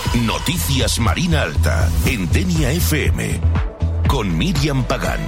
Noticias Marina Alta, en Denia FM, con Míriam Pagán.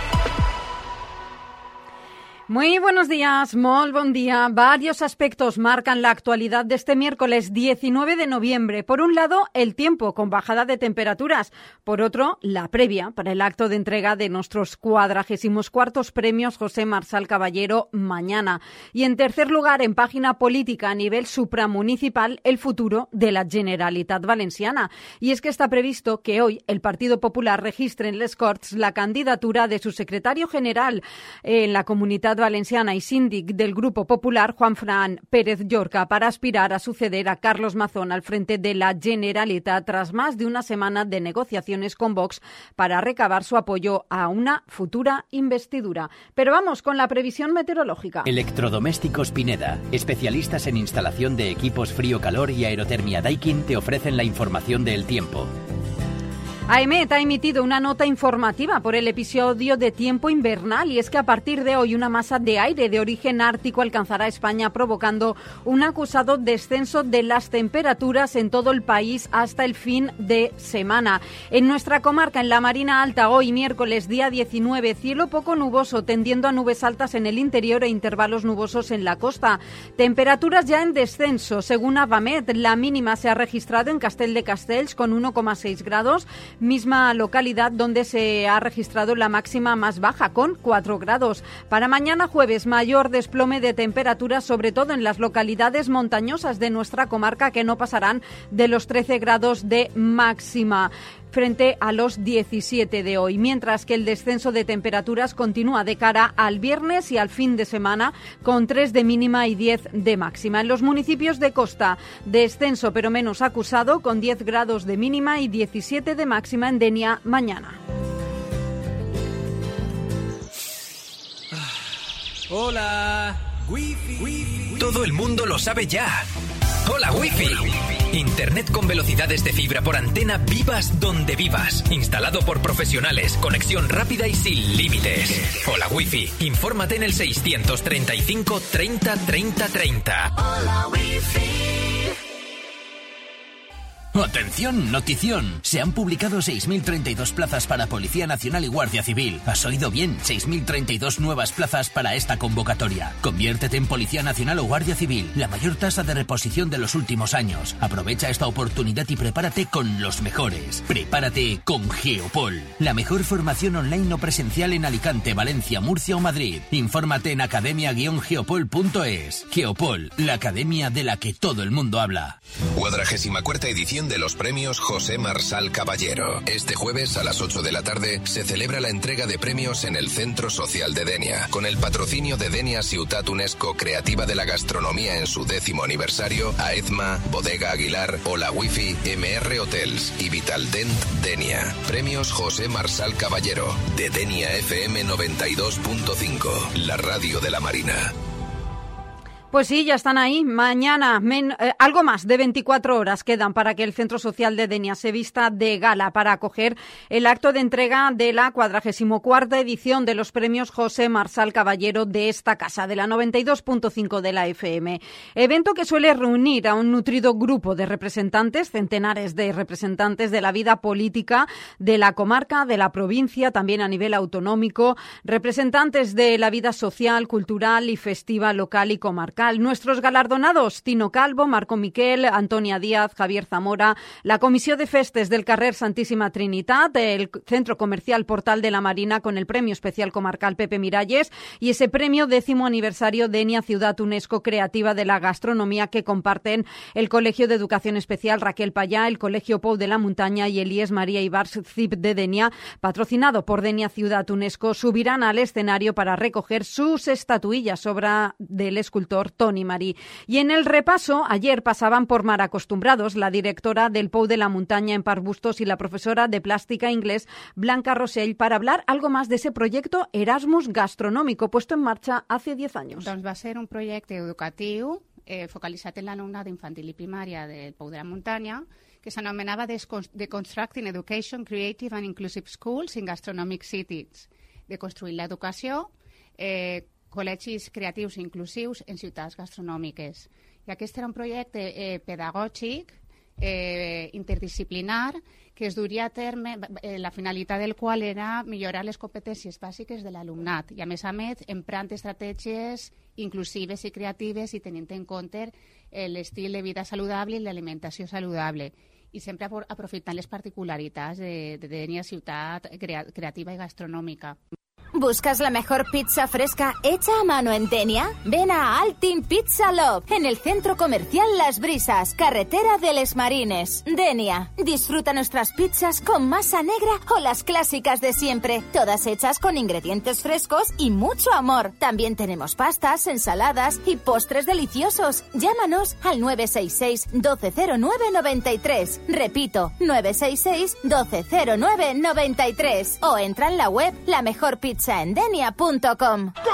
Muy buenos días, molt bon día. Varios aspectos marcan la actualidad de este miércoles 19 de noviembre. Por un lado, el tiempo con bajada de temperaturas. Por otro, la previa para el acto de entrega de nuestros 44º premios José Marsal Caballero mañana. Y en tercer lugar, en página política a nivel supramunicipal, el futuro de la Generalitat Valenciana. Y es que está previsto que hoy el Partido Popular registre en les Corts la candidatura de su secretario general en la Comunitat Valenciana y síndic del Grupo Popular, Juanfran Pérez Llorca, para aspirar a suceder a Carlos Mazón al frente de la Generalitat tras más de una semana de negociaciones con Vox para recabar su apoyo a una futura investidura. Pero vamos con la previsión meteorológica. Electrodomésticos Pineda, especialistas en instalación de equipos frío-calor y aerotermia Daikin, te ofrecen la información del tiempo. AEMET ha emitido una nota informativa por el episodio de tiempo invernal y es que a partir de hoy una masa de aire de origen ártico alcanzará España provocando un acusado descenso de las temperaturas en todo el país hasta el fin de semana. En nuestra comarca, en la Marina Alta, hoy miércoles día 19, cielo poco nuboso tendiendo a nubes altas en el interior e intervalos nubosos en la costa. Temperaturas ya en descenso. Según AVAMET, la mínima se ha registrado en Castell de Castells con 1,6 grados, misma localidad donde se ha registrado la máxima más baja, con 4 grados. Para mañana jueves, mayor desplome de temperaturas, sobre todo en las localidades montañosas de nuestra comarca, que no pasarán de los 13 grados de máxima, frente a los 17 de hoy, mientras que el descenso de temperaturas continúa de cara al viernes y al fin de semana, con 3 de mínima y 10 de máxima. En los municipios de costa, descenso pero menos acusado, con 10 grados de mínima y 17 de máxima en Denia mañana. Hola, Wi-Fi. Todo el mundo lo sabe ya. Hola, Wi-Fi. Internet con velocidades de fibra por antena, vivas donde vivas. Instalado por profesionales, conexión rápida y sin límites. Hola, Wi-Fi. Infórmate en el 635 30 30 30. Hola, Wi-Fi. ¡Atención! ¡Notición! Se han publicado 6.032 plazas para Policía Nacional y Guardia Civil. ¿Has oído bien? 6.032 nuevas plazas para esta convocatoria. Conviértete en Policía Nacional o Guardia Civil. La mayor tasa de reposición de los últimos años. Aprovecha esta oportunidad y prepárate con los mejores. Prepárate con Geopol. La mejor formación online o presencial en Alicante, Valencia, Murcia o Madrid. Infórmate en academia-geopol.es. Geopol, la academia de la que todo el mundo habla. 44ª edición de los premios José Marsal Caballero. Este jueves a las 8 de la tarde se celebra la entrega de premios en el Centro Social de Denia, con el patrocinio de Denia Ciutat UNESCO Creativa de la Gastronomía en su 10º aniversario, AEZMA, Bodega Aguilar, Hola Wi-Fi, MR Hotels y Vitaldent Denia. Premios José Marsal Caballero, de Denia FM 92.5, la radio de la Marina. Pues sí, ya están ahí. Mañana, algo más de 24 horas quedan para que el Centro Social de Denia se vista de gala para acoger el acto de entrega de la 44ª edición de los premios José Marsal Caballero de esta casa, de la 92.5 de la FM. Evento que suele reunir a un nutrido grupo de representantes, centenares de representantes de la vida política de la comarca, de la provincia, también a nivel autonómico, representantes de la vida social, cultural y festiva local y comarcal. Nuestros galardonados, Tino Calvo, Marco Miquel, Antonia Díaz, Javier Zamora, la Comissió de Festes del Carrer Santíssima Trinitat, el Centro Comercial Portal de la Marina con el Premio Especial Comarcal Pepe Miralles y ese premio 10º aniversario Denia Ciutat UNESCO Creativa de la Gastronomía que comparten el Colegio de Educación Especial Raquel Payá, el Colegio Pou de la Montaña y el IES María Ibars CIP de Denia, patrocinado por Denia Ciutat UNESCO, subirán al escenario para recoger sus estatuillas, obra del escultor Toni Marí. Y en el repaso, ayer pasaban por Mar Acostumbrados la directora del Pou de la Montaña en Parc Bustos y la profesora de plástica inglés Blanca Rossell para hablar algo más de ese proyecto Erasmus gastronómico puesto en marcha hace 10 años. Doncs va ser un projecte educatiu focalitzat en l'alumnat infantil i primària del Pou de la Muntanya que s'anomenava Deconstructing Education, Creative and Inclusive Schools in Gastronomic Cities, de construir l'educació col·legis creatius i inclusius en ciutats gastronòmiques. I aquest era un projecte pedagògic interdisciplinar que es duria a terme, la finalitat del qual era millorar les competències bàsiques de l'alumnat i, a més, emprant estratègies inclusives i creatives i tenint en compte l'estil de vida saludable i l'alimentació saludable i sempre aprofitant les particularitats de Dénia ciutat creativa i gastronòmica. ¿Buscas la mejor pizza fresca hecha a mano en Denia? Ven a Altin Pizza Love, en el centro comercial Las Brisas, carretera de Les Marines, Denia. Disfruta nuestras pizzas con masa negra o las clásicas de siempre, todas hechas con ingredientes frescos y mucho amor. También tenemos pastas, ensaladas y postres deliciosos. Llámanos al 966 1209 93. Repito, 966 1209 93. O entra en la web lamejorpizzaendenia.com. ¡Que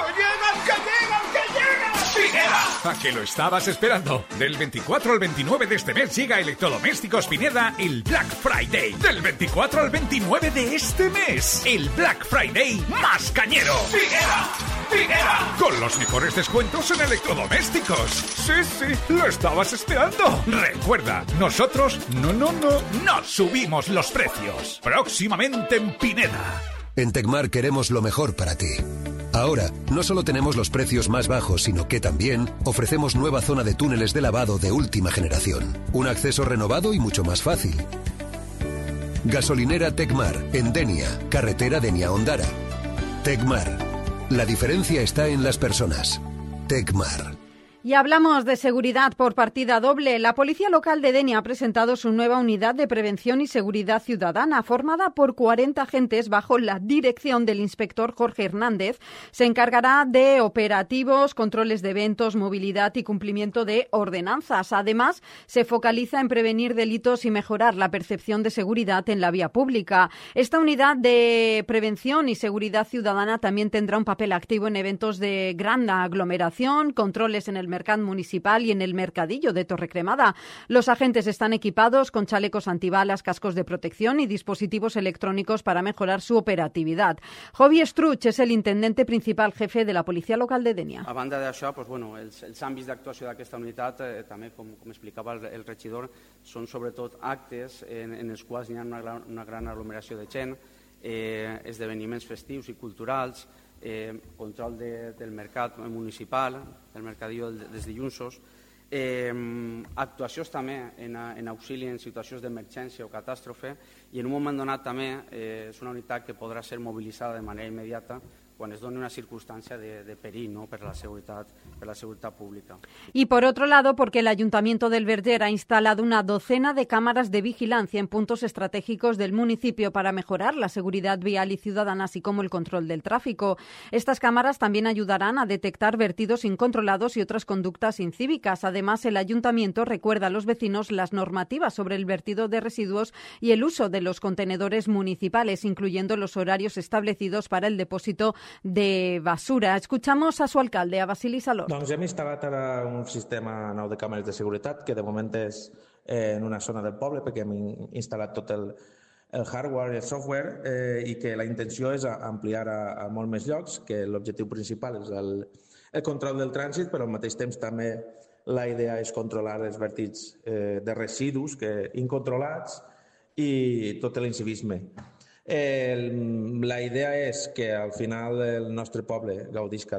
llega! Pineda. ¿A que lo estabas esperando? Del 24 al 29 de este mes llega a Electrodomésticos Pineda el Black Friday. Del 24 al 29 de este mes, el Black Friday más cañero. ¡Pineda! Con los mejores descuentos en electrodomésticos. Sí, lo estabas esperando. Recuerda, nosotros no subimos los precios. Próximamente en Pineda. En Tecmar queremos lo mejor para ti. Ahora, no solo tenemos los precios más bajos, sino que también ofrecemos nueva zona de túneles de lavado de última generación. Un acceso renovado y mucho más fácil. Gasolinera Tecmar, en Denia, carretera Denia-Ondara. Tecmar. La diferencia está en las personas. Tecmar. Y hablamos de seguridad por partida doble. La Policía Local de Denia ha presentado su nueva unidad de prevención y seguridad ciudadana, formada por 40 agentes bajo la dirección del inspector Jorge Hernández. Se encargará de operativos, controles de eventos, movilidad y cumplimiento de ordenanzas. Además, se focaliza en prevenir delitos y mejorar la percepción de seguridad en la vía pública. Esta unidad de prevención y seguridad ciudadana también tendrá un papel activo en eventos de gran aglomeración, controles en el mercado municipal y en el mercadillo de Torrecremada. Los agentes están equipados con chalecos antibalas, cascos de protección y dispositivos electrónicos para mejorar su operatividad. Javi Struch és el intendente principal jefe de la Policia Local de Denia. A banda d'això, els àmbits d'actuació d'aquesta unitat, també, com explicava el regidor, són sobretot actes en els quals hi ha una gran aglomeració de gent, esdeveniments festius i culturals, control del mercat municipal, del mercadillo dels dilluns, actuacions també en auxili en situacions d'emergència o catàstrofe i en un moment donat també és una unitat que podrà ser mobilitzada de manera immediata quan es doni una circunstància de perill, ¿no?, per la seguretat pública. Y por otro lado, porque el Ayuntamiento del Verger ha instalado una docena de cámaras de vigilancia en puntos estratégicos del municipio para mejorar la seguridad vial y ciudadana, así como el control del tráfico. Estas cámaras también ayudarán a detectar vertidos incontrolados y otras conductas incívicas. Además, el Ayuntamiento recuerda a los vecinos las normativas sobre el vertido de residuos y el uso de los contenedores municipales, incluyendo los horarios establecidos para el depósito de basura. Escuchamos a su alcalde, a Basili Salor. Doncs hem instal·lat ara un sistema nou de càmeres de seguretat que de moment és en una zona del poble perquè hem instal·lat tot el hardware i el software i que la intenció és ampliar a molt més llocs, que l'objectiu principal és el control del trànsit, però al mateix temps també la idea és controlar els vertits de residus incontrolats i tot l'incivisme. La idea és que al final el nostre poble gaudisca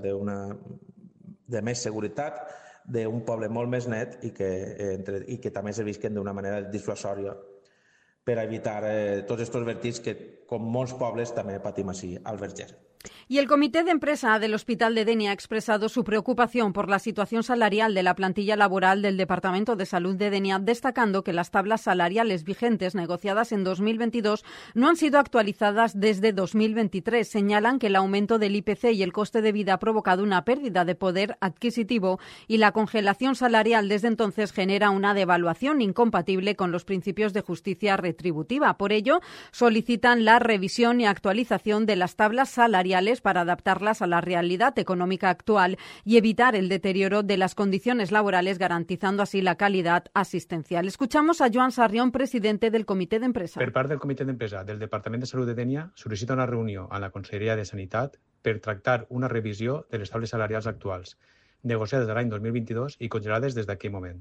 de més seguretat, d'un poble molt més net i que també servisquen d'una manera dissuasòria per evitar tots aquests vertits que, com molts pobles, també patim així al Verger. Y el Comité de Empresa del Hospital de Denia ha expresado su preocupación por la situación salarial de la plantilla laboral del Departamento de Salud de Denia, destacando que las tablas salariales vigentes negociadas en 2022 no han sido actualizadas desde 2023. Señalan que el aumento del IPC y el coste de vida ha provocado una pérdida de poder adquisitivo y la congelación salarial desde entonces genera una devaluación incompatible con los principios de justicia retributiva. Por ello, solicitan la revisión y actualización de las tablas salariales para adaptarlas a la realidad económica actual y evitar el deterioro de las condiciones laborales, garantizando así la calidad asistencial. Escuchamos a Joan Sarrión, presidente del Comitè d'Empresa. Per part del Comitè d'Empresa del Departament de Salut de Denia, sol·licita una reunió a la Conselleria de Sanitat per tractar una revisió de les tables salarials actuals, negociades de l'any 2022 i congelades des d'aquell moment.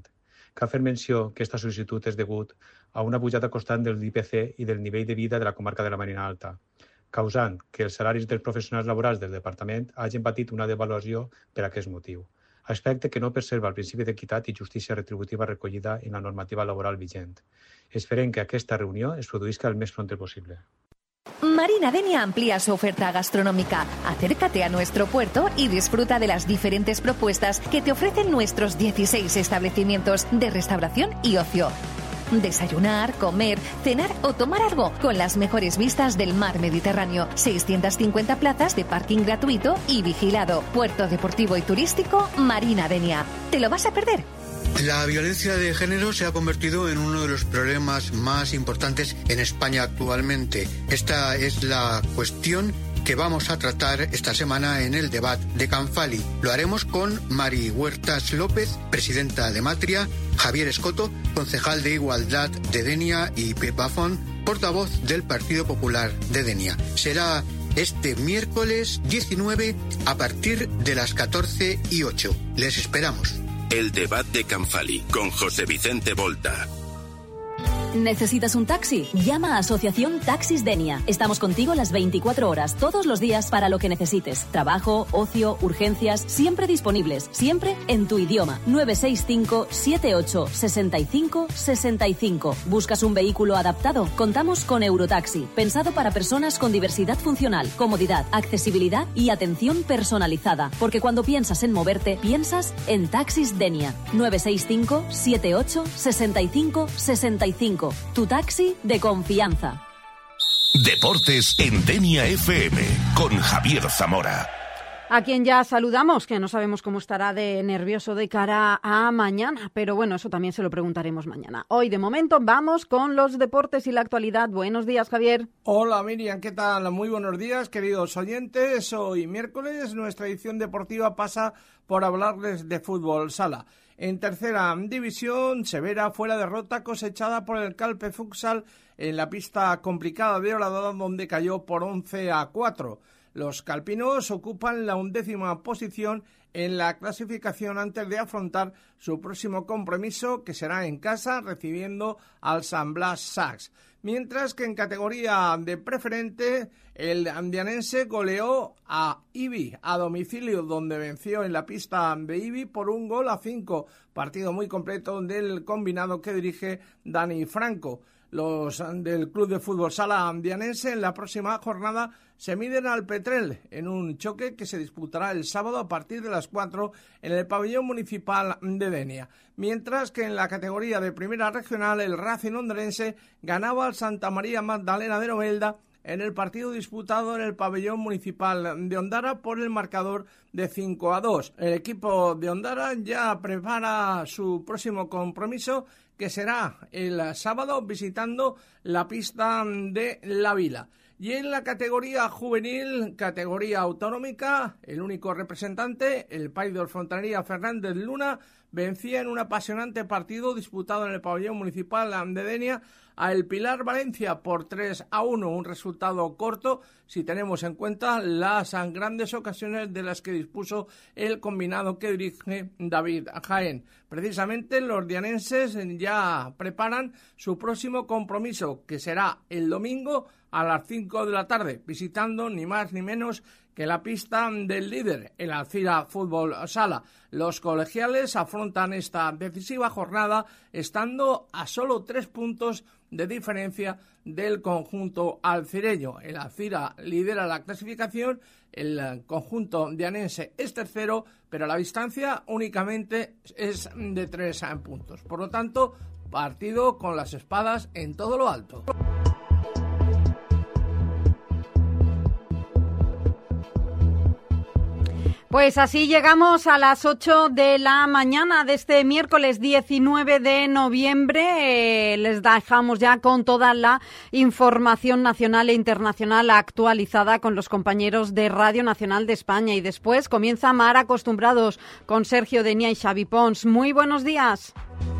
Cal fer menció que aquesta sol·licitud és degut a una pujada constant del IPC i del nivell de vida de la comarca de la Marina Alta, causant que els salaris dels professionals laborals del departament hagin patit una devaluació per aquest motiu, aspecte que no preserva el principi d'equitat i justícia retributiva recollida en la normativa laboral vigent. Esperem que aquesta reunió es produïsca el més pronto possible. Marina Denia amplía su oferta gastronómica. Acércate a nuestro puerto y disfruta de las diferentes propuestas que te ofrecen nuestros 16 establecimientos de restauración y ocio. Desayunar, comer, cenar o tomar algo con las mejores vistas del mar Mediterráneo. 650 plazas de parking gratuito y vigilado. Puerto deportivo y turístico Marina Denia. ¿Te lo vas a perder? La violencia de género se ha convertido en uno de los problemas más importantes en España actualmente. Esta es la cuestión que vamos a tratar esta semana en el debate de Canfali. Lo haremos con Mari Huertas López, presidenta de Matria, Javier Escoto, concejal de Igualdad de Denia, y Pepa Font, portavoz del Partido Popular de Denia. Será este miércoles 19 a partir de las 14:08. Les esperamos. El debate de Canfali con José Vicente Volta. ¿Necesitas un taxi? Llama a Asociación Taxis Denia. Estamos contigo las 24 horas, todos los días, para lo que necesites. Trabajo, ocio, urgencias, siempre disponibles, siempre en tu idioma. 965 78 65 65. ¿Buscas un vehículo adaptado? Contamos con Eurotaxi, pensado para personas con diversidad funcional, comodidad, accesibilidad y atención personalizada. Porque cuando piensas en moverte, piensas en Taxis Denia. 965 78 65 65. Tu taxi de confianza. Deportes en Denia FM con Javier Zamora. A quien ya saludamos, que no sabemos cómo estará de nervioso de cara a mañana, pero bueno, eso también se lo preguntaremos mañana. Hoy, de momento, vamos con los deportes y la actualidad. Buenos días, Javier. Hola, Miriam, ¿qué tal? Muy buenos días, queridos oyentes. Hoy, miércoles, nuestra edición deportiva pasa por hablarles de fútbol sala. En tercera división, severa fue la derrota cosechada por el Calpe Futsal en la pista complicada de Horadada, donde cayó por 11-4. Los calpinos ocupan la 11ª posición en la clasificación antes de afrontar su próximo compromiso, que será en casa, recibiendo al San Blas Sacs. Mientras que en categoría de preferente, el andianense goleó a Ibi a domicilio, donde venció en la pista de Ibi por 1-5. Partido muy completo del combinado que dirige Dani Franco. Los del Club de Fútbol Sala Andianense en la próxima jornada se miden al Petrel en un choque que se disputará el sábado a partir de las 4 en el pabellón municipal de Denia. Mientras que en la categoría de primera regional, el Racing hondurense ganaba al Santa María Magdalena de Novelda en el partido disputado en el pabellón municipal de Ondara por el marcador de 5-2. El equipo de Ondara ya prepara su próximo compromiso, que será el sábado visitando la pista de La Vila. Y en la categoría juvenil, categoría autonómica, el único representante, el Paidor Fontanería Fernández Luna, vencía en un apasionante partido disputado en el pabellón municipal de Denia a el Pilar Valencia por 3-1, un resultado corto si tenemos en cuenta las grandes ocasiones de las que dispuso el combinado que dirige David Jaén. Precisamente los dianenses ya preparan su próximo compromiso, que será el domingo a las 5 de la tarde, visitando ni más ni menos que la pista del líder, el Alcira Fútbol Sala. Los colegiales afrontan esta decisiva jornada estando a solo 3 puntos de diferencia del conjunto alcireño. El Alcira lidera la clasificación, el conjunto dianense es tercero, pero la distancia únicamente es de 3 puntos. Por lo tanto, partido con las espadas en todo lo alto. Pues así llegamos a las 8 de la mañana de este miércoles 19 de noviembre. Les dejamos ya con toda la información nacional e internacional actualizada con los compañeros de Radio Nacional de España. Y después comienza Mar Acostumbrados con Sergio Denia y Xavi Pons. Muy buenos días.